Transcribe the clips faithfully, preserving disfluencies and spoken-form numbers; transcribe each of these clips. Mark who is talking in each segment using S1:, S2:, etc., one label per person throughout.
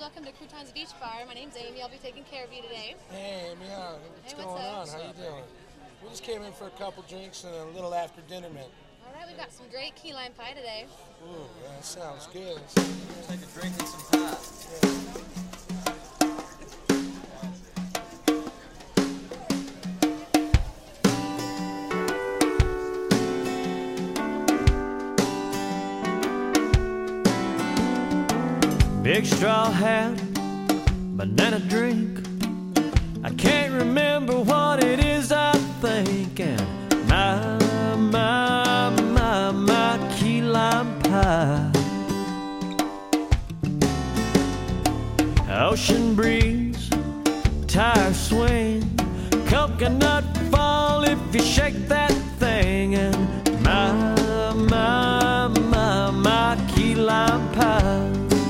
S1: welcome to Croutons Beach Bar. My name's Amy. I'll be taking care of you today.
S2: Hey, Amy, uh, what's
S1: hey,
S2: going
S1: what's
S2: on?
S1: up?
S2: How you doing? We just came in for a couple drinks and a little after dinner mint.
S1: All right, we've got some great key lime pie today.
S2: Ooh, that sounds good.
S3: Take a drink and some pie.
S2: Yeah.
S4: Big straw hat, banana drink. I can't remember what it is I'm thinking. My, my, my, my key lime pie. Ocean breeze, tire swing, coconut fall if you shake that thing. And my, my, my, my key lime pie.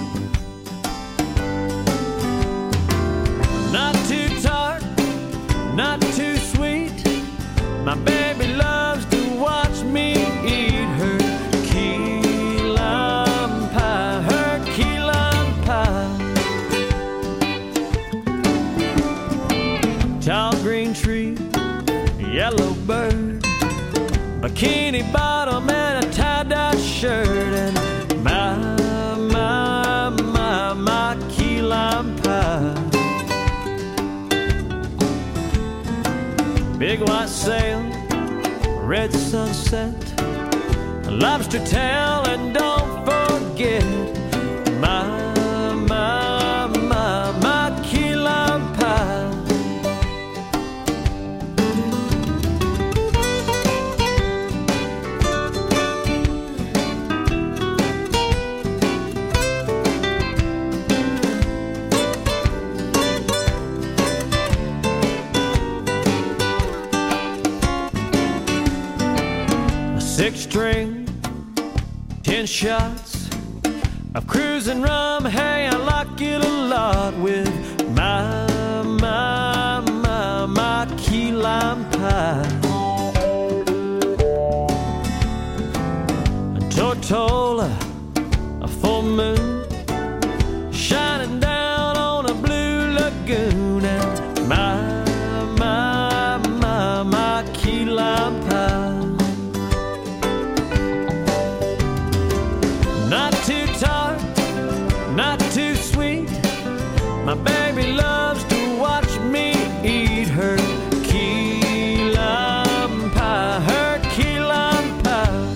S4: Not too tart, not too sweet. My baby loves to watch me eat her key lime pie, her key lime pie. Tall green tree, yellow bird, bikini bottom and a tie-dye shirt. And my, my, my, my key lime pie. Big white sail, red sunset, lobster tail, and don't forget my, my, my, my key lime pie. Six string, ten shots of cruising rum. Hey, I like it a lot with my, my, my, my key lime pie. A Tortola, a full moon, shining down on a blue lagoon. And my, my, my, my key lime pie. Not too tart, not too sweet. My baby loves to watch me eat her key lime pie, her key lime pie.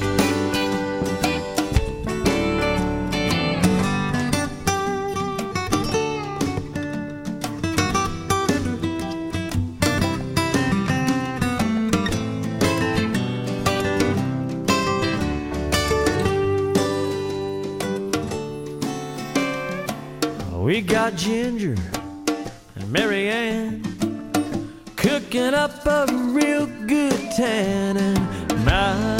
S4: We got Ginger and Mary Ann cooking up a real good tan. And my